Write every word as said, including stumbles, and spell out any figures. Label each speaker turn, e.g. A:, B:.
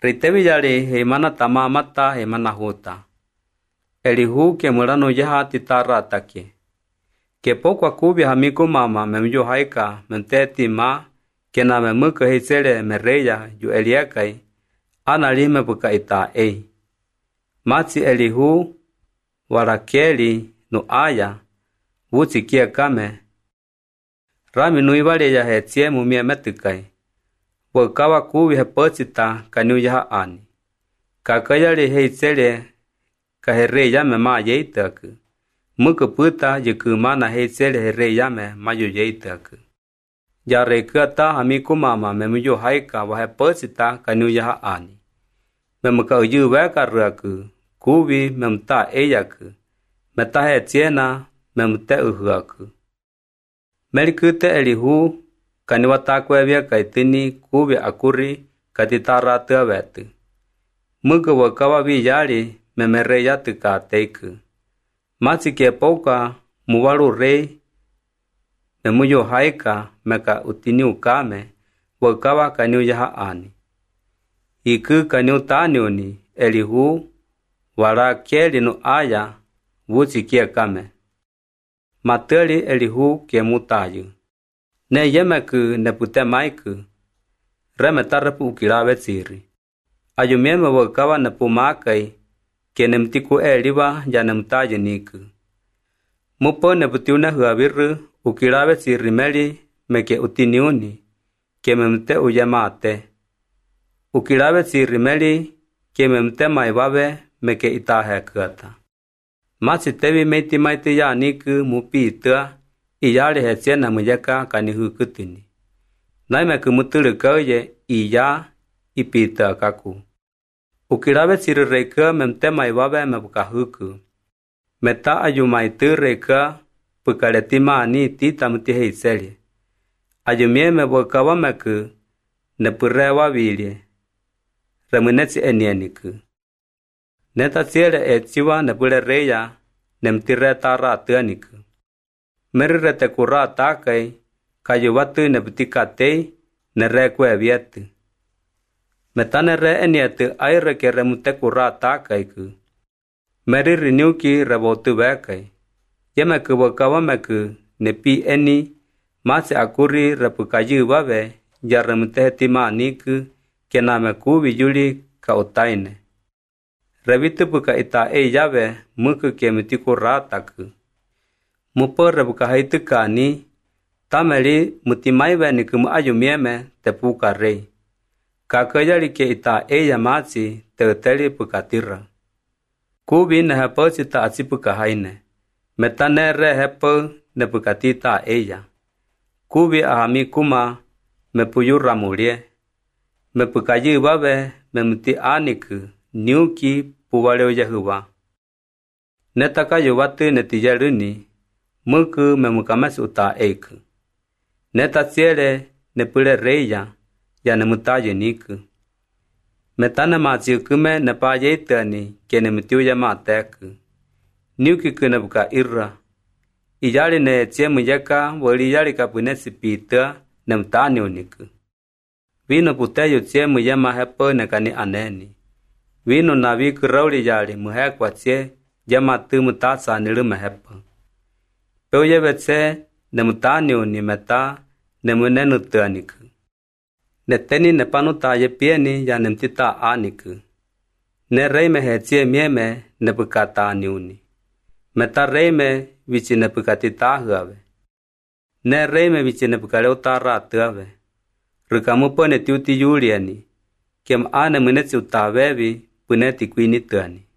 A: Ritevi yale he mana tama mata he mana hota. Elihu ke mulano yaha titara take. Ke poko akubi hamiku mama memyo haika menteti ma ke na memuka he sele mereya yu eliakai anali mebuka ita ei. Mati Elihu warakeli no aya wuti kia kame. Rami nui wale ya he tie mumia metukai. Wakawa kuwi he potita kanu yaha ani. Kakayali he sele ka he re yame ma yeitaku. Muka puta yuku mana he sele he re yame mayu yeitaku. Ya re kata hamiku mama memuyo haika wa he potita kanu yaha ani. Memuka uyu weka raku. Kuwi memta eyaku. Meta he tiena memte uhuaku. Melikute Elihu kaniwataku evia kaitini kuwi akuri katitara tuawetu. Muka wakawa viyali memereya tuka teiku. Mati ke poka muwalu rei memuyo haika meka utini ukame wakawa kaniu yaha ani. Iku kaniu taniuni Elihu wala keli no aya wuti kia kame. Mateli Elihu ke mutayu. Ne yemeku nepute maiku. Reme tarapu ukirawe tsiri. Ayumieme wakawa nepu makai ke nemtiku eliwa ya nemtayu niku. Mupo neputiuna huaviru ukirawe tsiri meli meke utiniuni ke memte uyamate. Ukirawe tsiri meli ke memte maiwawe meke itahe kata. Mati tevi meiti maiti ya niku mupi itua iyali he tiena muyaka kanihu kutini. Naime kumuturu kauye iya ipita kaku. Ukirawe tsiri reka memte maiwawe mebukahuku. Meta ayumaitu reka pukaleti ani tita mutihe iseli. Ayumie mebwakawa meku nepurewa vili. Remunetsi enieniku. Neta tiele etiwa nebule reya nemtire tara tuaniku. Merire te kura takai kayuwatu nebutikatei nerekwe vietu. Metane re enietu aire ke remute kura takaiku. Meriri niuki rebotu vekai. Yemeku wakawa meku nepi eni masi akuri repukayu wawe ya remute hetima niku ke nameku vijuli ka utaine. Revitu buka ita e yawe muku ke mutiku rataku. Mupo rebuka haitu kani tameli mutimaiwe niku ayumieme te puka rei. Kakayali ke ita e yamati te teli pukatira. Kubi ne hepo sita ati puka haine. Metane re hepo ne pukatita eya. Kubi ahami kuma me puyura mulie. Me pukayu wawe me muti aniku. Niuki puwaleo yahuwa. Netaka yowatu netijaluni, muku memukamas uta eiku. Neta tiele nepule reya, ya nemutaye niku. Metana matsiukume nepaye itani, ke nemutiuya mateku. Niuki kunebuka irra. Iyali ne tie muyaka, wali yali kapunesi pita, nemutani uniku. Vino puteyo tie muyama hepo nekani aneni. Vino na viku rauli yali muhekwa tse jama tu mutasa nilu mehepa. Peuye vetse nemutani uni meta nemunenu tuaniku. Neteni nepanu taye pieni ya nemtita aniku. Ne reime hetie mieme nepukata aniuni. Meta reime vichi nepukatita huave. Ne reime vichi nepukaleo tara tuave. Rukamupo netiuti yuliani. Kem ane munetsi utavevi puneti kuini tuani.